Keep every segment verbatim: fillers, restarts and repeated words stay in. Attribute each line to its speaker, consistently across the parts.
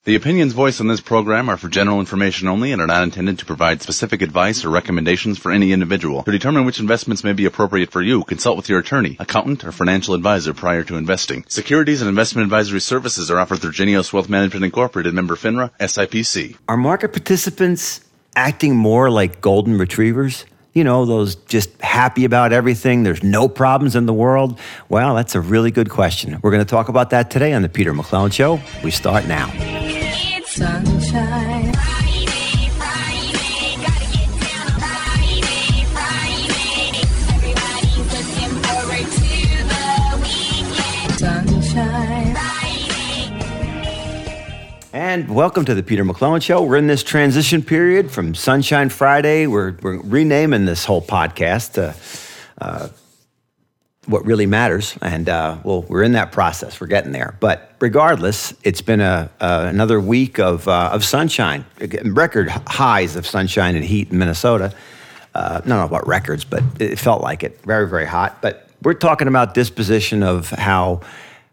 Speaker 1: The opinions voiced on this program are for general information only and are not intended to provide specific advice or recommendations for any individual. To determine which investments may be appropriate for you, consult with your attorney, accountant, or financial advisor prior to investing. Securities and investment advisory services are offered through Genios Wealth Management Incorporated, member FINRA, S I P C.
Speaker 2: Are market participants acting more like golden retrievers? You know, those just happy about everything, there's no problems in the world? Well, that's a really good question. We're going to talk about that today on The Peter McClellan Show. We start now.
Speaker 3: Sunshine. Friday, Friday, gotta get down on Friday, Friday. Everybody's looking forward to the weekend. Sunshine. Friday.
Speaker 2: And welcome to the Peter McClellan Show. We're in this transition period from Sunshine Friday. We're, we're renaming this whole podcast to uh, What Really Matters. And uh, well, we're in that process. We're getting there. But regardless, it's been a, uh, another week of uh, of sunshine, record highs of sunshine and heat in Minnesota. Uh, I don't know about records, but it felt like it. Very, very hot. But we're talking about disposition of how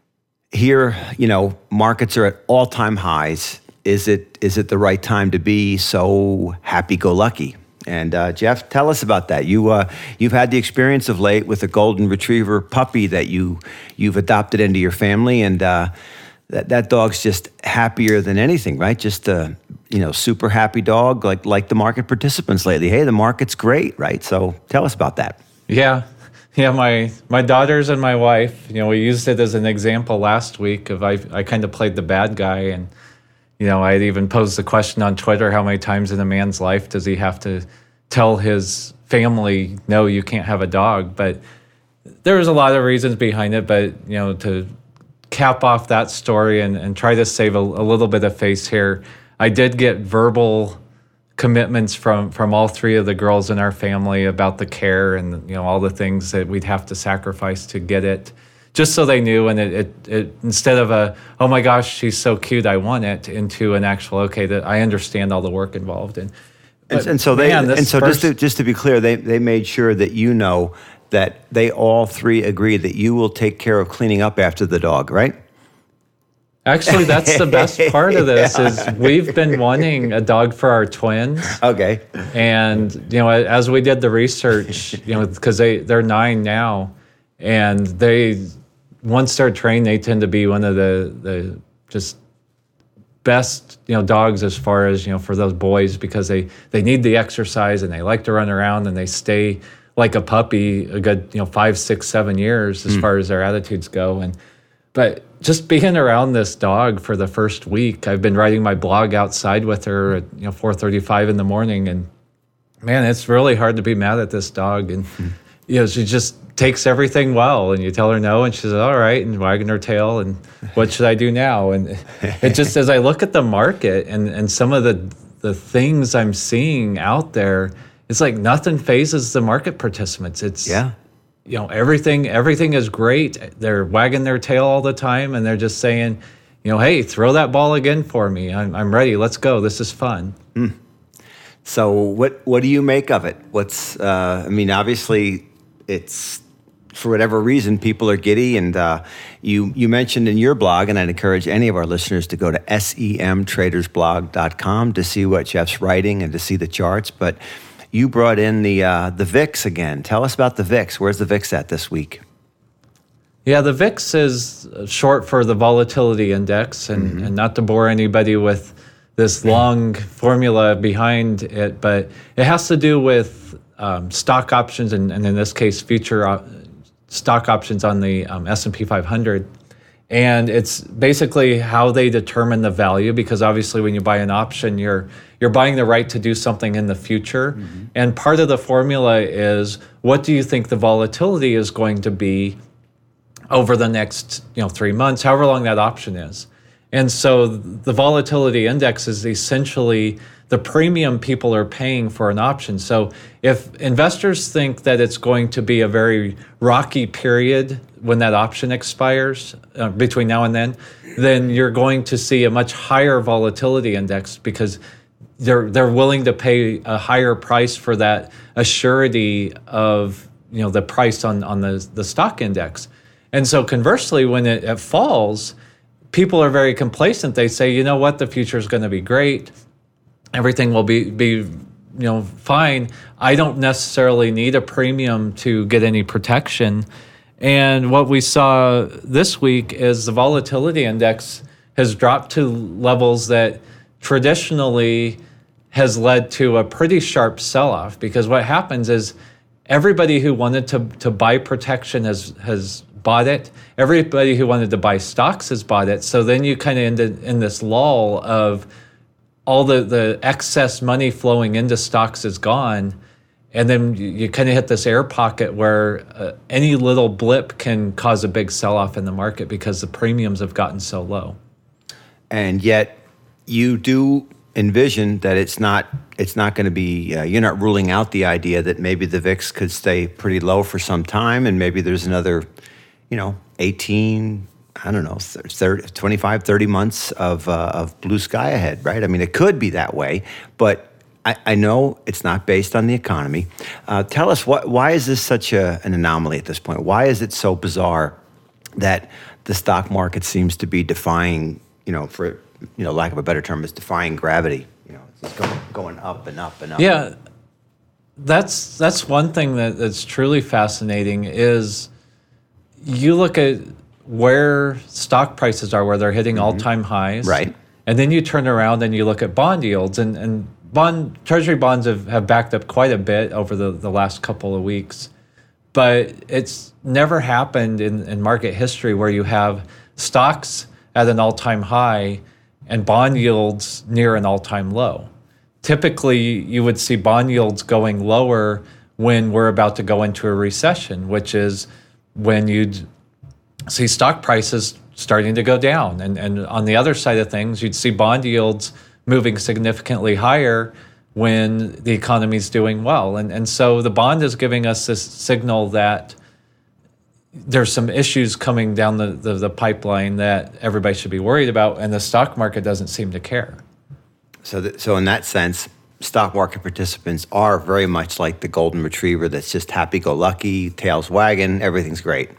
Speaker 2: here, you know, markets are at all-time highs. Is it is it the right time to be so happy-go-lucky? And uh, Jeff, tell us about that. You uh, you've had the experience of late with a golden retriever puppy that you you've adopted into your family, and uh, that that dog's just happier than anything, right? Just a you know super happy dog, like like the market participants lately. Hey, the market's great, right? So tell us about that.
Speaker 4: Yeah, yeah. My my daughters and my wife, you know, we used it as an example last week of I I kind of played the bad guy, and you know, I even posed the question on Twitter: how many times in a man's life does he have to tell his family, no, you can't have a dog? But there was a lot of reasons behind it. But, you know, to cap off that story and, and try to save a, a little bit of face here, I did get verbal commitments from, from all three of the girls in our family about the care and, you know, all the things that we'd have to sacrifice to get it, just so they knew. And it, it, it instead of a, oh my gosh, she's so cute, I want it, into an actual, okay, that I understand all the work involved. And
Speaker 2: And, and so they, man, and so first, just to just to be clear, they they made sure that you know that they all three agree that you will take care of cleaning up after the dog, right?
Speaker 4: Actually, that's the best part of this yeah. is we've been wanting a dog for our twins.
Speaker 2: Okay.
Speaker 4: And you know, as we did the research, you know, because they they're nine now, and they once they're trained, they tend to be one of the the just best, you know, dogs as far as, you know, for those boys, because they, they need the exercise and they like to run around and they stay like a puppy a good, you know, five, six, seven years as mm. far as their attitudes go. And, but just being around this dog for the first week, I've been writing my blog outside with her at, you know, four thirty-five in the morning. And man, it's really hard to be mad at this dog. And, mm. you know, she just takes everything well, and you tell her no, and she says, all right, and wagging her tail, and what should I do now? And it just, as I look at the market and, and some of the the things I'm seeing out there, it's like nothing phases the market participants. It's,
Speaker 2: yeah.
Speaker 4: you know, everything, everything is great. They're wagging their tail all the time, and they're just saying, you know, hey, throw that ball again for me. I'm, I'm ready. Let's go. This is fun.
Speaker 2: Mm. So what, what do you make of it? What's, uh, I mean, obviously it's, for whatever reason, people are giddy, and uh, you you mentioned in your blog, and I'd encourage any of our listeners to go to sem traders blog dot com to see what Jeff's writing and to see the charts. But you brought in the uh, the V I X again. Tell us about the V I X. Where's the V I X at this week?
Speaker 4: Yeah, the V I X is short for the volatility index, and, mm-hmm. and not to bore anybody with this long formula behind it, but it has to do with um, stock options, and, and in this case, future op- stock options on the um, S and P five hundred. And it's basically how they determine the value, because obviously when you buy an option, you're you're buying the right to do something in the future. Mm-hmm. And part of the formula is, what do you think the volatility is going to be over the next, you know, three months, however long that option is. And so the volatility index is essentially the premium people are paying for an option. So if investors think that it's going to be a very rocky period when that option expires uh, between now and then, then you're going to see a much higher volatility index, because they're they're willing to pay a higher price for that assurity of, you know, the price on, on the, the stock index. And so conversely, when it, it falls, people are very complacent. They say, you know what, the future is going to be great. Everything will be, be, you know, fine. I don't necessarily need a premium to get any protection. And what we saw this week is the volatility index has dropped to levels that traditionally has led to a pretty sharp sell-off, because what happens is everybody who wanted to, to buy protection has, has bought it. Everybody who wanted to buy stocks has bought it. So then you kind of end in this lull of all the, the excess money flowing into stocks is gone. And then you, you kind of hit this air pocket where uh, any little blip can cause a big sell-off in the market because the premiums have gotten so low.
Speaker 2: And yet you do envision that it's not it's not going to be, uh, you're not ruling out the idea that maybe the V I X could stay pretty low for some time, and maybe there's another, you know, eighteen, I don't know, thirty, twenty-five, thirty months of, uh, of blue sky ahead, right? I mean, it could be that way, but I, I know it's not based on the economy. Uh, tell us, what, why is this such a, an anomaly at this point? Why is it so bizarre that the stock market seems to be defying, you know, for, you know, lack of a better term, is defying gravity? You know, it's going, going up and up and up.
Speaker 4: Yeah, that's that's one thing that, that's truly fascinating is you look at where stock prices are, where they're hitting mm-hmm. all-time highs.
Speaker 2: Right.
Speaker 4: And then you turn around and you look at bond yields, and, and bond treasury bonds have, have backed up quite a bit over the, the last couple of weeks. But it's never happened in, in market history where you have stocks at an all-time high and bond yields near an all-time low. Typically, you would see bond yields going lower when we're about to go into a recession, which is when you'd see stock prices starting to go down. And, and on the other side of things, you'd see bond yields moving significantly higher when the economy's doing well. And, and so the bond is giving us this signal that there's some issues coming down the, the, the pipeline that everybody should be worried about, and the stock market doesn't seem to care.
Speaker 2: So, th- so in that sense, stock market participants are very much like the golden retriever that's just happy-go-lucky, tails wagging, everything's great.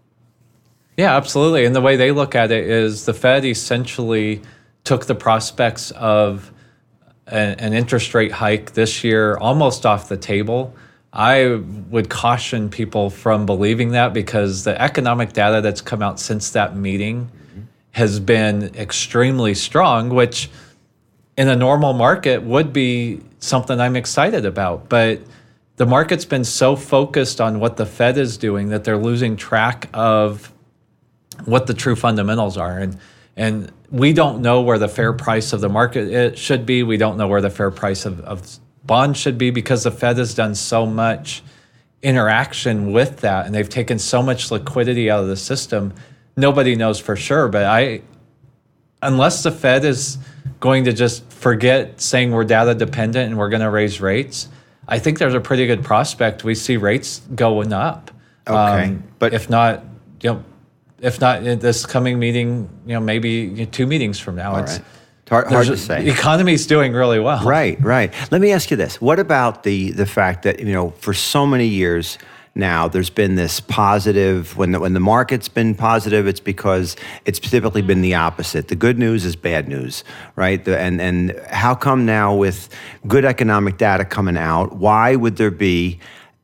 Speaker 4: Yeah, absolutely. And the way they look at it is the Fed essentially took the prospects of a, an interest rate hike this year almost off the table. I would caution people from believing that, because the economic data that's come out since that meeting mm-hmm. has been extremely strong, which in a normal market would be something I'm excited about. But the market's been so focused on what the Fed is doing that they're losing track of what the true fundamentals are. And and we don't know where the fair price of the market it should be. We don't know where the fair price of, of bonds should be, because the Fed has done so much interaction with that, and they've taken so much liquidity out of the system. Nobody knows for sure, but I, unless the Fed is going to just forget saying we're data dependent and we're going to raise rates, I think there's a pretty good prospect we see rates going up.
Speaker 2: Okay,
Speaker 4: um,
Speaker 2: but
Speaker 4: if not, you know, if not in this coming meeting, you know, maybe two meetings from now.
Speaker 2: All
Speaker 4: it's
Speaker 2: right. Hard, hard to say.
Speaker 4: The economy's doing really well.
Speaker 2: Right, right. Let me ask you this. What about the the fact that, you know, for so many years now, there's been this positive, when the, when the market's been positive, it's because it's typically been the opposite. The good news is bad news, right? The, and, and how come now with good economic data coming out, why would there be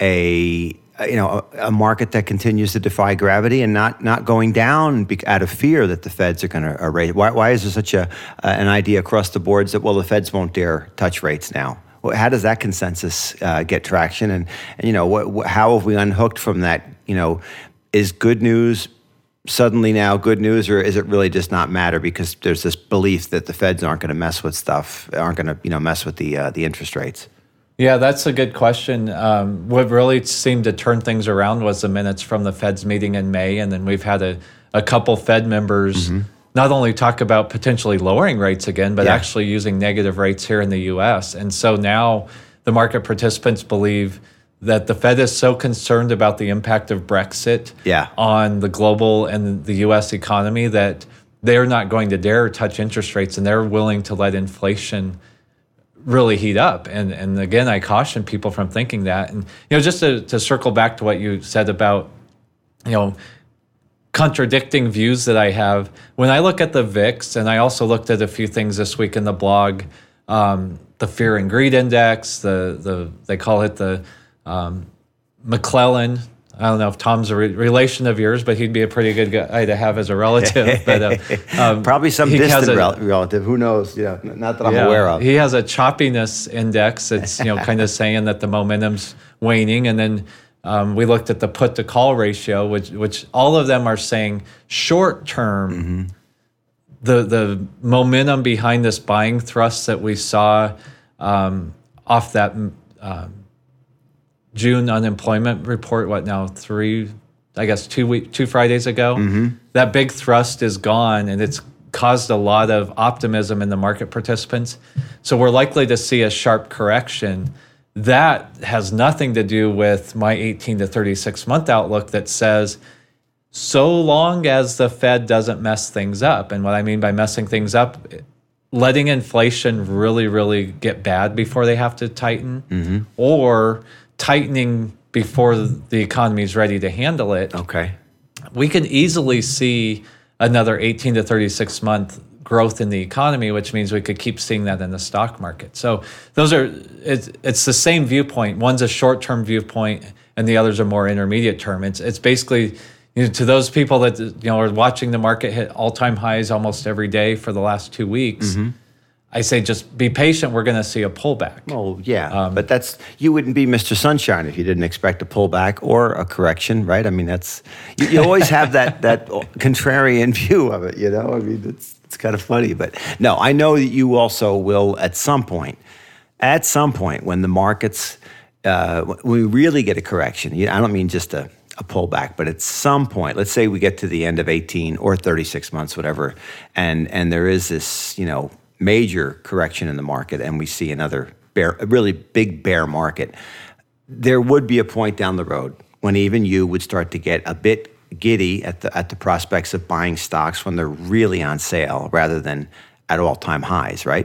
Speaker 2: a you know, a, a market that continues to defy gravity and not not going down be, out of fear that the Feds are going to uh, raise? Why, why is there such a uh, an idea across the boards that, well, the Feds won't dare touch rates now? Well, how does that consensus uh, get traction? And, and you know, what, what, how have we unhooked from that? You know, is good news suddenly now good news, or is it really just not matter because there's this belief that the Feds aren't going to mess with stuff, aren't going to you know mess with the uh, the interest rates?
Speaker 4: Yeah, that's a good question. Um, what really seemed to turn things around was the minutes from the Fed's meeting in May, and then we've had a, a couple Fed members mm-hmm. not only talk about potentially lowering rates again, but yeah. actually using negative rates here in the U S. And so now the market participants believe that the Fed is so concerned about the impact of Brexit
Speaker 2: yeah.
Speaker 4: on the global and the U S economy that they're not going to dare touch interest rates, and they're willing to let inflation really heat up. And and again, I caution people from thinking that. And you know, just to, to circle back to what you said about, you know, contradicting views that I have. When I look at the V I X, and I also looked at a few things this week in the blog, um, the Fear and Greed Index, the the they call it the um, McClellan. I don't know if Tom's a re- relation of yours, but he'd be a pretty good guy to have as a relative. But uh, um,
Speaker 2: probably some
Speaker 4: he has
Speaker 2: distant
Speaker 4: a-
Speaker 2: rel- relative. Who knows? Yeah, not that I'm
Speaker 4: yeah,
Speaker 2: aware of.
Speaker 4: He has a choppiness index. It's you know kind of saying that the momentum's waning, and then um, we looked at the put to call ratio, which which all of them are saying short term.
Speaker 2: Mm-hmm.
Speaker 4: The the momentum behind this buying thrust that we saw um, off that um, June unemployment report. What now? Three, I guess two week, two Fridays ago.
Speaker 2: Mm-hmm.
Speaker 4: That big thrust is gone, and it's caused a lot of optimism in the market participants. So we're likely to see a sharp correction. That has nothing to do with my eighteen to thirty-six month outlook that says, so long as the Fed doesn't mess things up. And what I mean by messing things up, letting inflation really, really get bad before they have to tighten,
Speaker 2: Mm-hmm.
Speaker 4: or tightening before the economy is ready to handle it.
Speaker 2: Okay.
Speaker 4: We can easily see another eighteen to thirty-six month growth in the economy, which means we could keep seeing that in the stock market. So those are, it's, it's the same viewpoint. One's a short-term viewpoint and the other's a more intermediate term. It's, it's basically, you know, to those people that you know are watching the market hit all-time highs almost every day for the last two weeks,
Speaker 2: Mm-hmm.
Speaker 4: I say just be patient. We're going to see a pullback.
Speaker 2: Oh, yeah.
Speaker 4: Um,
Speaker 2: but that's, you wouldn't be Mister Sunshine if you didn't expect a pullback or a correction, right? I mean, that's, you, you always have that, that contrarian view of it, you know? I mean, it's, it's kind of funny. But no, I know that you also will at some point, at some point when the markets, uh, when we really get a correction, you, I don't mean just a, a pullback, but at some point, let's say we get to the end of eighteen or thirty-six months, whatever, and and there is this, you know, major correction in the market, and we see another bear, a really big bear market, there would be a point down the road when even you would start to get a bit giddy at the at the prospects of buying stocks when they're really on sale rather than at all-time highs, right?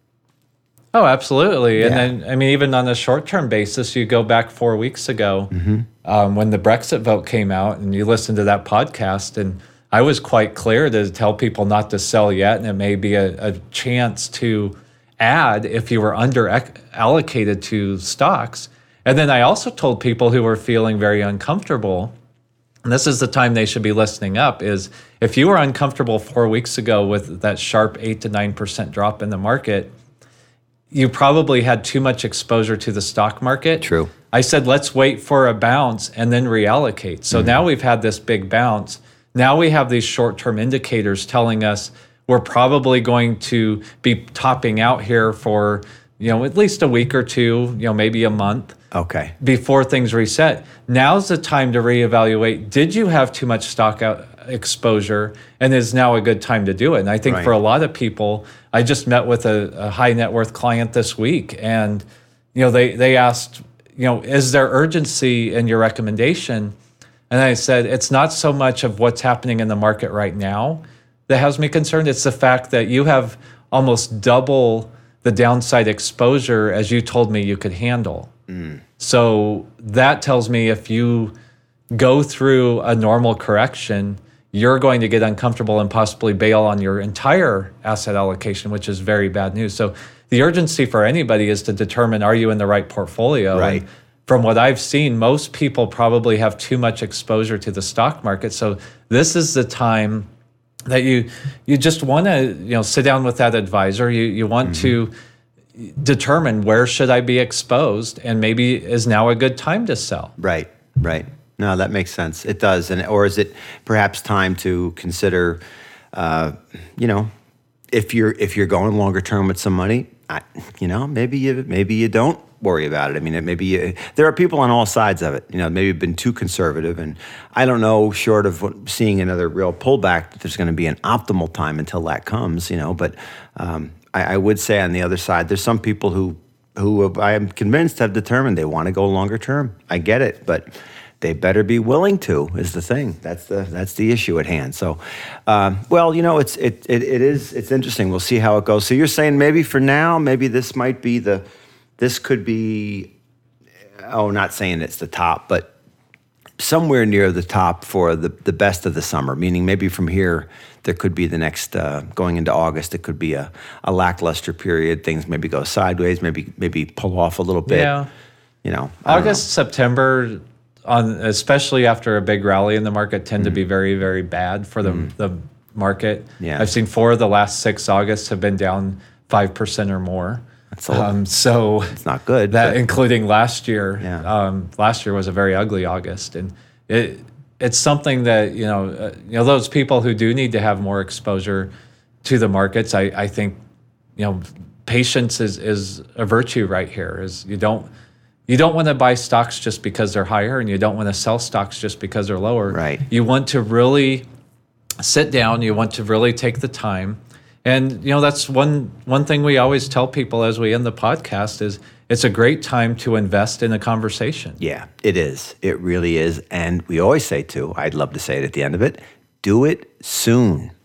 Speaker 4: Oh, absolutely. And
Speaker 2: Yeah.
Speaker 4: then, I mean, even on a short-term basis, you go back four weeks ago
Speaker 2: Mm-hmm.
Speaker 4: um, when the Brexit vote came out, and you listened to that podcast, and I was quite clear to tell people not to sell yet, and it may be a, a chance to add if you were under ec- allocated to stocks. And then I also told people who were feeling very uncomfortable, and this is the time they should be listening up, is if you were uncomfortable four weeks ago with that sharp eight to nine percent drop in the market, you probably had too much exposure to the stock market.
Speaker 2: True.
Speaker 4: I said, let's wait for a bounce and then reallocate. So now we've had this big bounce. Now we have these short-term indicators telling us we're probably going to be topping out here for, you know, at least a week or two, you know, maybe a month
Speaker 2: Okay.
Speaker 4: before things reset. Now's the time to reevaluate. Did you have too much stock out exposure? And is now a good time to do it? And I think
Speaker 2: Right.
Speaker 4: for a lot of people, I just met with a, a high net worth client this week, and you know, they they asked, you know, is there urgency in your recommendation? And I said, it's not so much of what's happening in the market right now that has me concerned. It's the fact that you have almost double the downside exposure as you told me you could handle. So that tells me if you go through a normal correction, you're going to get uncomfortable and possibly bail on your entire asset allocation, which is very bad news. So the urgency for anybody is to determine, are you in the right portfolio?
Speaker 2: Right.
Speaker 4: And from what I've seen, most people probably have too much exposure to the stock market. So this is the time that you you just want to, you know, sit down with that advisor. You you want to determine, where should I be exposed, and maybe is now a good time to sell.
Speaker 2: Right, right. No, that makes sense. It does. And or is it perhaps time to consider, uh, you know, if you're if you're going longer term with some money, I, you know, maybe you maybe you don't worry about it. I mean, it maybe you, there are people on all sides of it. You know, maybe you've been too conservative, and I don't know, short of seeing another real pullback, that there's going to be an optimal time until that comes. You know, but um, I, I would say on the other side, there's some people who who have, I am convinced have determined they want to go longer term. I get it, but they better be willing to, is the thing. That's the that's the issue at hand. So, um, well, you know, it's it, it it is it's interesting. We'll see how it goes. So you're saying maybe for now, maybe this might be the, this could be, oh, not saying it's the top, but somewhere near the top for the, the best of the summer, meaning maybe from here there could be the next, uh, going into August, it could be a, a lackluster period. Things maybe go sideways, maybe maybe pull off a little bit.
Speaker 4: Yeah.
Speaker 2: You know, I don't
Speaker 4: August, September, on especially after a big rally in the market, tend to be very, very bad for the the market.
Speaker 2: Yeah.
Speaker 4: I've seen four of the last six Augusts have been down five percent or more.
Speaker 2: That's a lot.
Speaker 4: Um, so
Speaker 2: It's not good.
Speaker 4: that,
Speaker 2: but-
Speaker 4: including last year.
Speaker 2: Yeah.
Speaker 4: Um, last year was a very ugly August, and it it's something that you know uh, you know those people who do need to have more exposure to the markets. I, I think you know patience is is a virtue right here. Is you don't you don't want to buy stocks just because they're higher, and you don't want to sell stocks just because they're lower.
Speaker 2: Right.
Speaker 4: You want to really sit down. You want to really take the time. And you know that's one one thing we always tell people as we end the podcast is it's a great time to invest in a conversation.
Speaker 2: Yeah, it is. It really is. And we always say, too, I'd love to say it at the end of it, do it soon.